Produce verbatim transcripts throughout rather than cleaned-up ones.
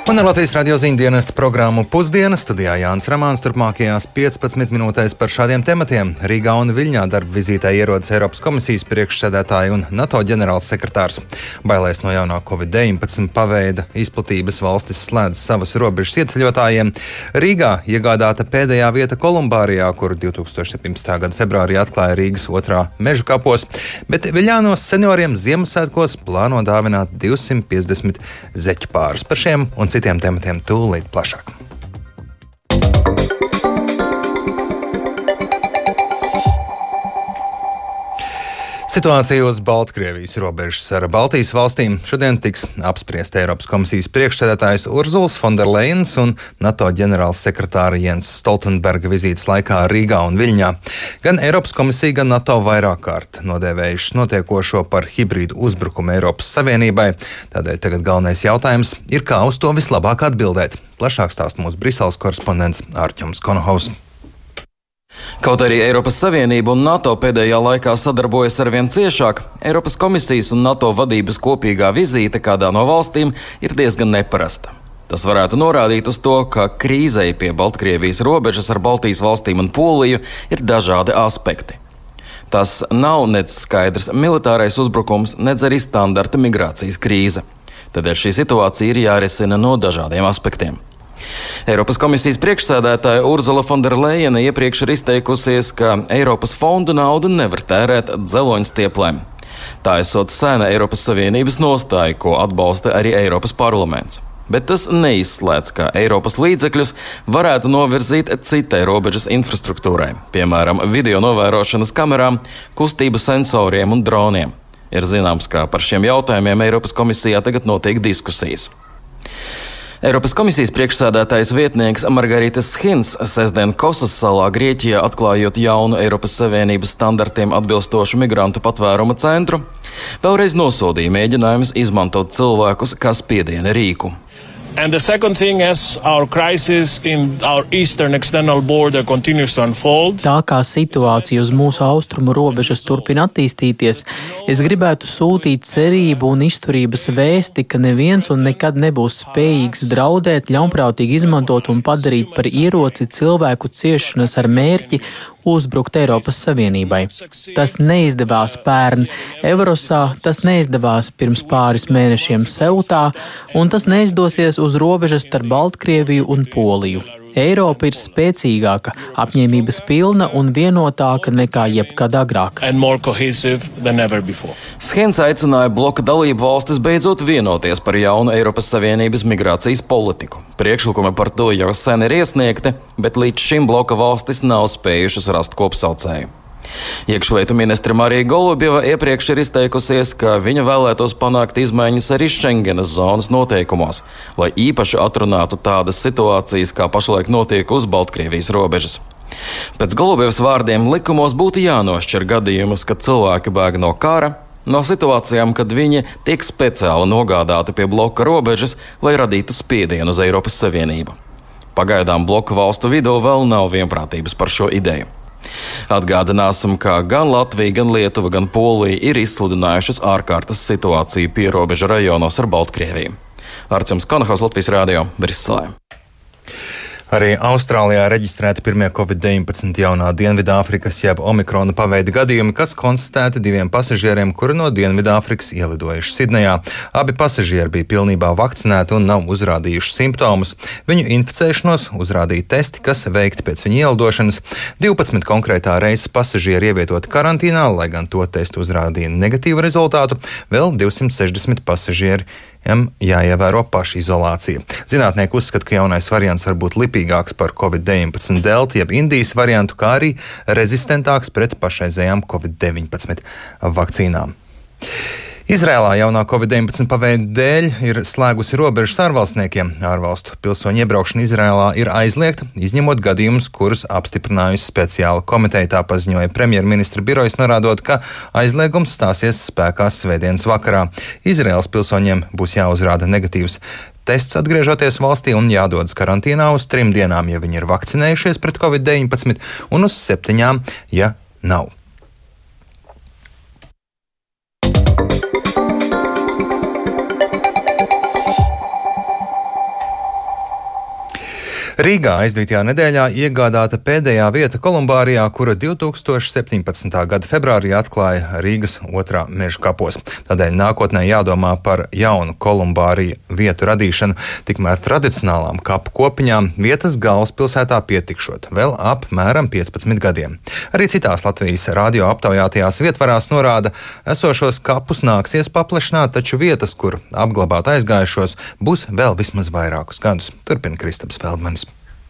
Un ar Latvijas radio ziņu dienesta programmu Pusdienas studijā Jānis Ramāns. Turpmākajās piecpadsmit minūtēs par šādiem tematiem. Rīgā un Viļņā darba vizītē ierodas Eiropas komisijas priekšsēdētāji un NATO ģenerālsekretārs. Bailēs no jaunā covid deviņpadsmit paveida izplatības valstis slēdz savas robežas ieceļotājiem. Rīgā iegādāta pēdējā vieta Kolumbārijā, kuru divtūkstoš septiņpadsmitā gada februārī atklāja Rīgas otrā meža kapos, bet Viļānos senioriem Ziemassvētkos plāno dāvināt divsimt piecdesmit zeķu pārus. Par šiem un citiem tematiem tūlīt plašāk. Situācija uz Baltkrievijas robežas ar Baltijas valstīm šodien tiks apspriesta Eiropas komisijas priekšsēdētājs Urzuls Fonderlejens un NATO ģenerālsekretāra Jens Stoltenberga vizītes laikā Rīgā un Viļņā. Gan Eiropas komisija, gan NATO vairāk kārt nodēvējušas notiekošo par hibrīdu uzbrukumu Eiropas Savienībai. Tādēļ tagad galvenais jautājums ir, kā uz to vislabāk atbildēt. Plašāk stāsta mūsu Briseles korespondents Ārķums Konohaus. Kaut arī Eiropas Savienība un NATO pēdējā laikā sadarbojas arvien ciešāk, Eiropas komisijas un NATO vadības kopīgā vizīte kādā no valstīm ir diezgan neparasta. Tas varētu norādīt uz to, ka krīzei pie Baltkrievijas robežas ar Baltijas valstīm un Poliju ir dažādi aspekti. Tas nav nec skaidrs militārais uzbrukums, nec arī standarta migrācijas krīze. Tādēļ šī situācija ir jārisina no dažādiem aspektiem. Eiropas komisijas priekšsēdētāja Urzula Fonderlejena iepriekš ir izteikusies, ka Eiropas fondu naudu nevar tērēt dzeloņstieplēm. Tā esot sena Eiropas Savienības nostāja, ko atbalsta arī Eiropas parlaments. Bet tas neizslēdz, ka Eiropas līdzekļus varētu novirzīt citai robežas infrastruktūrai, piemēram, video novērošanas kamerām, kustību sensoriem un droniem. Ir zināms, ka par šiem jautājumiem Eiropas komisijā tagad notiek diskusijas. Eiropas komisijas priekšsēdētājas vietnieks Margaritis Hins sestdien Kosas salā Grieķijā, atklājot jaunu Eiropas Savienības standartiem atbilstošu migrantu patvēruma centru, vēlreiz nosodīja mēģinājumus izmantot cilvēkus kā spiediena rīku. And the second thing is our crisis in our eastern external border continues to unfold. Tā kā situācija uz mūsu austrumu robežas turpina attīstīties, es gribētu sūtīt cerību un izturības vēsti, ka neviens un nekad nebūs spējīgs draudēt, ļaunprātīgi izmantot un padarīt par ieroci cilvēku ciešanas ar mērķi uzbrukt Eiropas Savienībai. Tas neizdevās pērn Evrosā, tas neizdevās pirms pāris mēnešiem Seutā, un tas neizdosies uz robežas starp Baltkrieviju un Poliju. Eiropa ir spēcīgāka, apņēmības pilna un vienotāka nekā jebkad agrāk. Hins aicināja bloka dalību valstis beidzot vienoties par jaunu Eiropas Savienības migrācijas politiku. Priekšlikumi par to jau sen ir iesniegti, bet līdz šim bloka valstis nav spējušas rast kopsaucēju. Iekšlietu ministre Marija Golubieva iepriekš ir izteikusies, ka viņa vēlētos panākt izmaiņas arī Schengenas zonas noteikumos, lai īpaši atrunātu tādas situācijas, kā pašlaik notiek uz Baltkrievijas robežas. Pēc Golubievas vārdiem likumos būtu jānošķir gadījumus, kad cilvēki bēg no kara, no situācijām, kad viņi tiek speciāli nogādāti pie bloka robežas, lai radītu spiedienu uz Eiropas Savienību. Pagaidām bloka valstu vidū vēl nav vienprātības par šo ideju. Atgādināsim, ka gan Latvija, gan Lietuva, gan Polija ir izsludinājušas ārkārtas situāciju pierobežu rajonos ar Baltkrieviju. Ārķums Konohaus, Latvijas radio, Briselē. Arī Austrālijā reģistrēti pirmie covid deviņpadsmit jaunā Dienvidāfrikas jeb Omikrona paveida gadījumi, kas konstatēti diviem pasažieriem, kuri no Dienvidāfrikas ielidojuši Sidnejā. Abi pasažieri bija pilnībā vakcinēti un nav uzrādījuši simptomus. Viņu inficēšanos uzrādīja testi, kas veikti pēc viņa ielidošanas. divpadsmit konkrētā reisa pasažieri ievietoti karantīnā, lai gan to testu uzrādīja negatīvu rezultātu. Vēl divsimt sešdesmit pasažieri jāievēro pašizolācija. Zinātnieki uzskata, ka jaunais variants var būt lipīgāks par covid deviņpadsmit delta jeb Indijas variantu, kā arī rezistentāks pret pašreizējām covid deviņpadsmit vakcīnām. Izrēlā jaunā covid deviņpadsmit paveida dēļ ir slēgusi robežas ārvalstniekiem. Ārvalstu pilsoņu iebraukšana Izrēlā ir aizliegta, izņemot gadījumus, kurus apstiprinājusi speciāla komiteja, tā paziņoja premjerministra birojas, norādot, ka aizliegums stāsies spēkā svētdienas vakarā. Izrēlas pilsoņiem būs jāuzrāda negatīvs tests atgriežoties valstī un jādodas karantīnā uz trim dienām, ja viņi ir vakcinējušies pret covid deviņpadsmit, un uz septiņām, ja nav. Rīgā aizdītajā nedēļā iegādāta pēdējā vieta Kolumbārijā, kura divi tūkstoši septiņpadsmitā gada februārī atklāja Rīgas otrā meža kapos. Tādēļ nākotnē jādomā par jaunu Kolumbāriju vietu radīšanu, tikmēr tradicionālām kapu kopiņām vietas galvaspilsētā pietikšot vēl apmēram piecpadsmit gadiem. Arī citās Latvijas radio aptaujātajās vietvarās norāda, esošos kapus nāksies paplašināt, taču vietas, kur apglabāt aizgājušos, būs vēl vismaz vairākus gadus. Turpina Kristaps Feldmanis.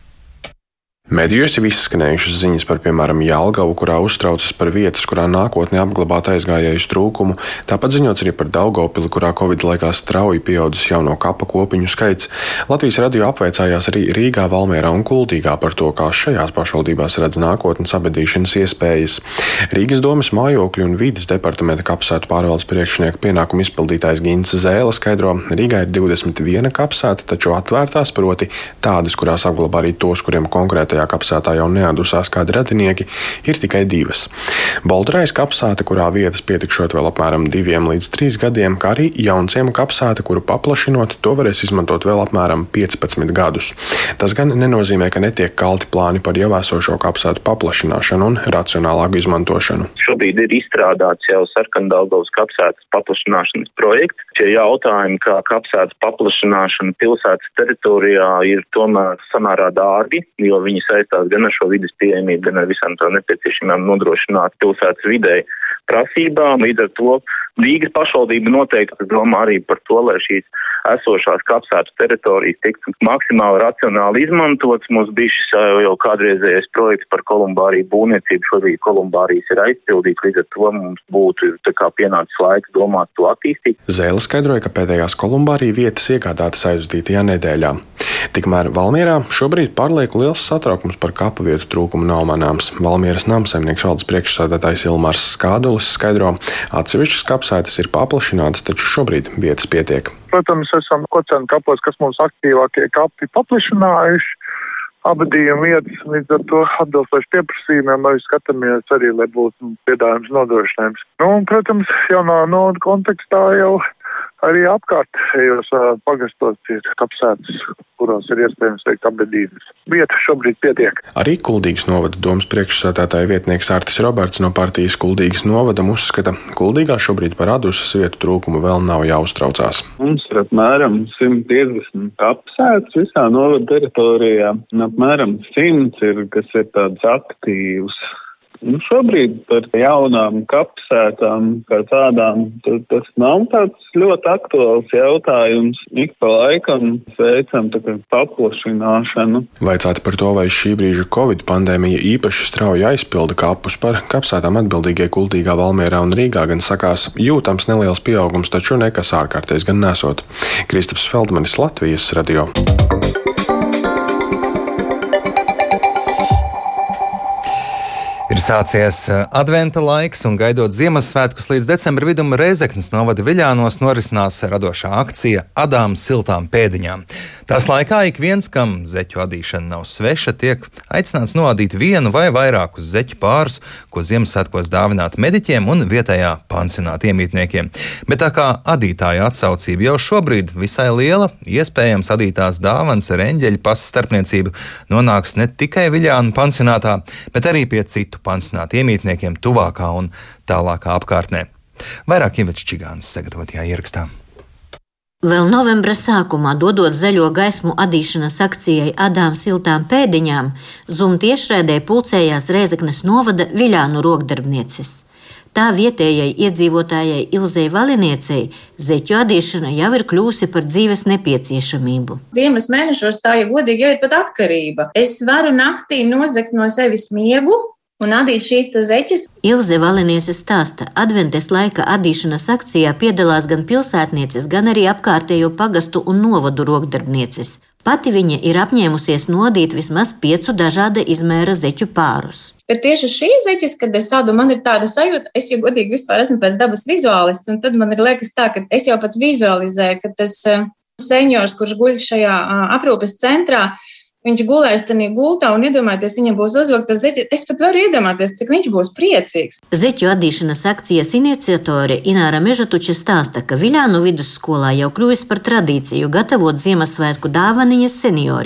Medijos jau izskanējušas ziņas par, piemēram, Jelgavu, kurā uztraucas par vietas, kurā nākotnē apglabāt aizgājēju trūkumu. Tāpat ziņots arī par Daugavpili, kurā Covid laikā strauji pieaudzis jauno kapa kopiņu skaits. Latvijas radio apvaicājās arī Rīgā, Valmierā un Kuldīgā par to, kā šajās pašvaldībās redz nākotnes abedīšanas iespējas. Rīgas domes mājokļu un vīdes departamenta kapsētu pārvaldes priekšnieku pienākumu izpildītājs Gins Zēle skaidro, Rīgā ir divdesmit viena kapsēta, taču atvērtās, proti tādas, kurās apglabā arī tos, kuriem konkrēti kapsētā jau neatdusās kādi radinieki, ir tikai divas. Bolderais kapsēta, kurā vietas pietikšot vēl apmēram diviem līdz trīs gadiem, kā arī Jaunciema kapsēta, kuru paplašinot, to varēs izmantot vēl apmēram piecpadsmit gadus. Tas gan nenozīmē, ka netiek kalti plāni par jau esošo kapsētu paplašināšanu un racionālāku izmantošanu. Šobrīd ir izstrādāts jau Sarkandaugavas kapsētas paplašināšanas projekts. Šie jautājumi, kā kapsētas paplašināšana pilsētas teritorijā, ir tomēr samērā dārgi, jo viņi saistās gan ar šo vides pieejamību, gan ar visām tā nepieciešamām nodrošināt pilsētas videi prasībām. Līdz ar to Rīgas pašvaldība noteikti domā arī par to, lai šīs esošās kapsētu teritorijas tiktu maksimāli racionāli izmantotas. Mums bija šis jau kādreizējais projekts par Kolumbāriju būvniecību. Šobrīd Kolumbārijas ir aizpildīts, līdz ar to mums būtu tā kā pienācis laiks domāt to attīstīt. Zēle skaidroja, ka pēdējās Kolumbārija vietas iegādātas aizdītajā nedēļā. Tikmēr Valmierā šobrīd pārlieku liels satraukums par kapu vietu trūkumu nav manāms. Valmieras namsaimnieks valdes priekšsēdētājs Ilmārs Skādulis skaidro, atsevišķas kapsētas ir paplašinātas, taču šobrīd vietas pietiek. Protams, esam Kocēnu kapos, kas mums aktīvākie kapi paplašinājuši abadījuma vietas, līdz ar to atbilstoši pieprasījumiem, lai skatāmies arī, lai būtu piedāvājums nodrošinājums. Nu, un, protams, jaunā noda kontekstā jau arī apkārtējos pagastos ir kapsētas, kurās ir iespējams veikt abedības. Vieta šobrīd pietiek. Arī Kuldīgas novada domes priekšsēdētāja vietnieks Artis Roberts no partijas Kuldīgas novadam uzskata, Kuldīgā šobrīd par atdusas vietu trūkumu vēl nav jāuztraucās. Mums ir apmēram simt piecdesmit kapsētas visā novada teritorijā, un apmēram simts ir, kas ir tādas aktīvas. Nu, šobrīd par jaunām kapsētām kā tādām, tas nav tāds ļoti aktuāls jautājums. Ik pa laikam veicam tā kā paplašināšanu. Vaicāti par to, vai šī brīža Covid pandēmija īpaši strauji aizpilda kapus, par kapsētām atbildīgie Kuldīgā, Valmierā un Rīgā gan sakās jūtams neliels pieaugums, taču nekas ārkārtējs gan nesot. Kristaps Feldmanis, Latvijas radio. Ir sācies adventa laiks un gaidot Ziemassvētkus līdz decembra vidum Rēzeknes novada Viļānos norisinās radošā akcija Adām siltām pēdiņām. Tās laikā ik viens, kam zeķu adīšana nav sveša, tiek aicināts noadīt vienu vai vairākus zeķu pārus, ko Ziemassvētkos dāvināt mediķiem un vietējā pansionāta iemītniekiem. Bet tā kā adītāja atsaucība jau šobrīd visai liela, iespējams adītās dāvanas ar eņģeļa pasta starpniecību nonāks ne tikai Viļānu pansionātā, bet arī pie citu pansionāta iemītniekiem tuvākā un tālākā apkārtnē. Vairāk Ivets Čigāns sagatavotajā ierakstā. Vēl novembra sākumā, dodot zaļo gaismu adīšanas akcijai Adām siltām pēdiņām, Zum tiešraidē pulcējās Rēzeknes novada Viļānu rokdarbnieces. Tā vietējai iedzīvotājai Ilzei Valiniecei zeķu adīšana jau ir kļūsi par dzīves nepieciešamību. Ziemas mēnešos tā, ja godīgi, jau ir pat atkarība. Es varu naktī nozagt no sevis miegu un adīt šīs zeķes. Ilze Valiniece stāsta, adventes laika adīšanas akcijā piedalās gan pilsētnieces, gan arī apkārtējo pagastu un novadu rokdarbnieces. Pati viņa ir apņēmusies nodīt vismaz piecu dažāda izmēra zeķu pārus. Bet tieši šī zeķes, kad es ādu, man ir tāda sajūta, es jau godīgi vispār esmu pēc dabas vizuālists, un tad man ir liekas tā, ka es jau pat vizualizēju, ka tas seņors, kurš guļ šajā aprūpes centrā, viņš gulēs tajā gultā un iedomājieties, viņam būs uzvilkta zeķe. Es pat varu iedomāties, cik viņš būs priecīgs. Zeķu adīšanas akcijas iniciatore Ināra Mežatuče stāsta, ka Viļānu vidusskolā jau kļuvis par tradīciju gatavot Ziemassvētku dāvaniņas senioriem.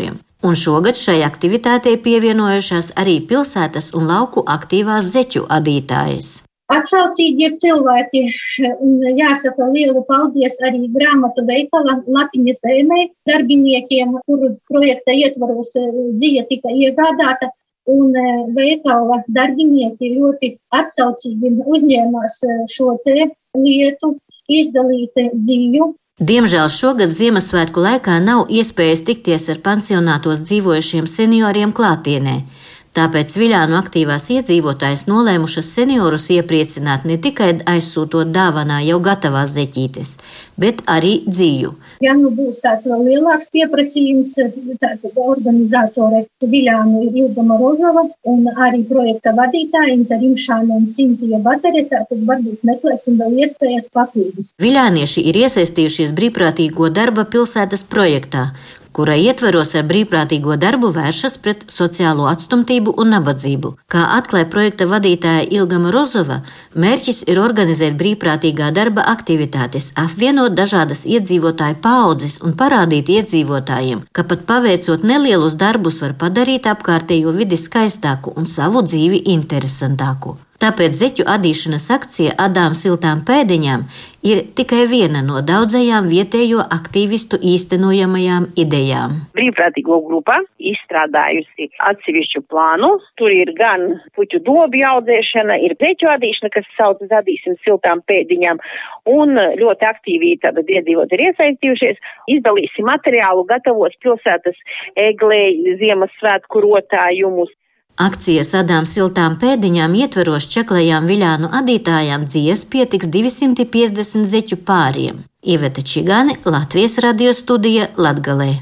Un šogad šai aktivitātei pievienojušās arī pilsētas un lauku aktīvās zeķu adītājas. Atsaucīgi ir cilvēki, un jāsaka lielu paldies arī grāmatu veikala Lapiņa Zēmē darbiniekiem, kuru projekta ietvaros dzija tika iegādāta, un veikala darbinieki ļoti atsaucīgi uzņēmās šo te lietu izdalīt dzīvu. Diemžēl šogad Ziemassvētku laikā nav iespējas tikties ar pansionātos dzīvojušiem senioriem klātienē. Tāpēc Viļānu aktīvās iedzīvotājas nolēmušas seniorus iepriecināt ne tikai aizsūtot dāvanā jau gatavās zeķītes, bet arī dzīvu. Ja nu būs tāds vēl lielāks pieprasījums, tātad organizātore Viļānu ir Ilga Morozova un arī projekta vadītāja Inta Rimšāna un Sintija Batere, tātad varbūt meklēsim vēl iespējas papildus. Viļānieši ir iesaistījušies brīvprātīgo darba pilsētas projektā, kura ietveros ar brīvprātīgo darbu vēršas pret sociālo atstumtību un nabadzību. Kā atklāja projekta vadītāja Ilga Morozova, mērķis ir organizēt brīvprātīgā darba aktivitātes, apvienot dažādas iedzīvotāju paaudzes un parādīt iedzīvotājiem, ka pat paveicot nelielus darbus var padarīt apkārtējo vidi skaistāku un savu dzīvi interesantāku. Tāpēc zeķu adīšanas akcija Adām siltām pēdiņām ir tikai viena no daudzajām vietējo aktīvistu īstenojamajām idejām. Brīvprātīgo grupa izstrādājusi atsevišķu plānu. Tur ir gan puķu dobu audzēšana, ir zeķu adīšana, kas saucas Adīsim siltām pēdiņām, un ļoti aktīvi tātad iedzīvot ir iesaistījušies. Izdalīsim materiālu, gatavos pilsētas eglei, Ziemassvētku rotājumus. Akcijas Adām siltām pēdiņām ietveros čaklajām Viļānu adītājām dzies pietiks divsimt piecdesmit zeķu pāriem. Iveta Čigāne, Latvijas radio studija Latgalē.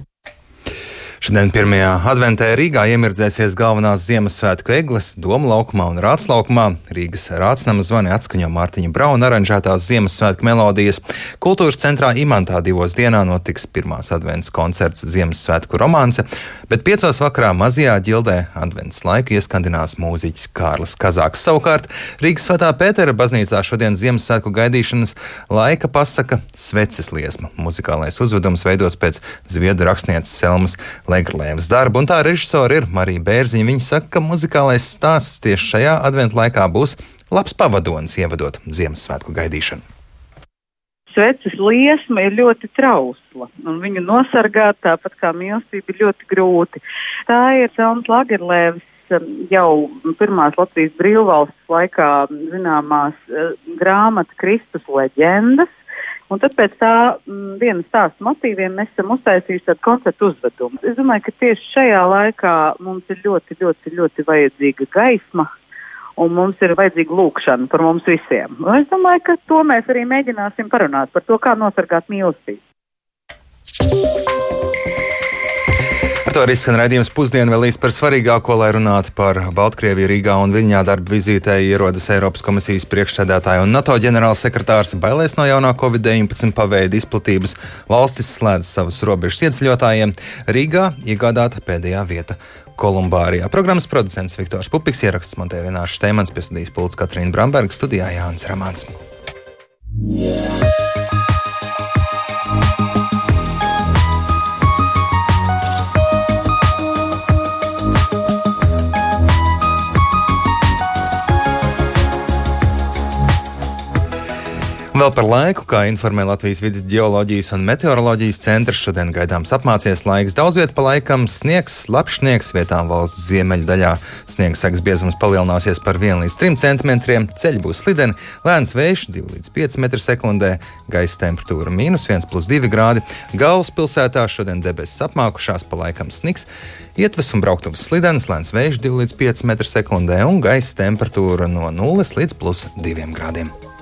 Šodien pirmajā adventē Rīgā iemirdzēsies galvenās Ziemassvētku egles Doma laukumā un Rāts laukumā. Rīgas Rātsnama zvani atskaņo Mārtiņa Brauna aranžētās Ziemassvētku melodijas. Kultūras centrā Imantā divos dienā notiks pirmās advents koncerts Ziemassvētku romanse, bet piecos vakarā mazajā ģildē advents laiku ieskandinās mūziķis Kārlis Kazāks. Savukārt Rīgas Svētā Pētera baznīcā šodien Ziemassvētku gaidīšanas laika pasaka sveces liesma. Muzikālais uzvedums veidos pēc zviedru rakstnieces Selmas Legrlēvas darbu, un tā režisora ir Marija Bērziņa. Viņa saka, ka muzikālais stāsts tieši šajā adventu laikā būs labs pavadonis ievadot Ziemassvētku gaidīšanu. Sveces liesma ir ļoti trausla, un viņu nosargāt tāpat kā mīlestība ir ļoti grūti. Tā ir Selmas Legrlēvas jau pirmās Latvijas brīvvalsts laikā zināmās grāmata Kristus leģendas. Un tad pēc tā m, viena stāsta motīviem mēs esam uztaisījuši tādu koncertu uzvedumu. Es domāju, ka tieši šajā laikā mums ir ļoti, ļoti, ļoti vajadzīga gaisma, un mums ir vajadzīga lūkšana par mums visiem. Un es domāju, ka to mēs arī mēģināsim parunāt par to, kā nosargāt mīlestību. Ar to arī skan raidījums Pusdienu vēl īsti par svarīgāko, lai runātu par Baltkrieviju, Rīgā un Viļņā darba vizītē ierodas Eiropas komisijas priekšsēdētāja un NATO ģenerālsekretārs. Bailēs no jaunā covid deviņpadsmit paveida izplatības valstis slēdz savus robežas ieceļotājiem. Rīgā iegādāta pēdējā vieta Kolumbārijā. Programmas producents Viktors Pupiks, ieraksts montē Renāša Steimans, pie studijas pults Katrīna Bramberga, studijā Jānis Ramāns. Vēl par laiku, kā informē Latvijas vides ģeoloģijas un meteoroloģijas centrs, šodien gaidāms apmācies laiks. Daudz viet pa laikam sniegs, labs sniegs, vietām valsts ziemeļu daļā. Sniega segas biezums palielināsies par vienu līdz trim centimetriem, ceļi būs slideni, lēns vējš divi līdz pieci metri sekundē, gaisa temperatūra mīnus viens plus divi grādi. Galvaspilsētā šodien debesis apmākušās, pa laikam sniks, ietves un brauktuvas slidenis, lēns vējš divi līdz pieci metri sekundē un gaisa temperatūra no nulles līdz plus diviem grādiem.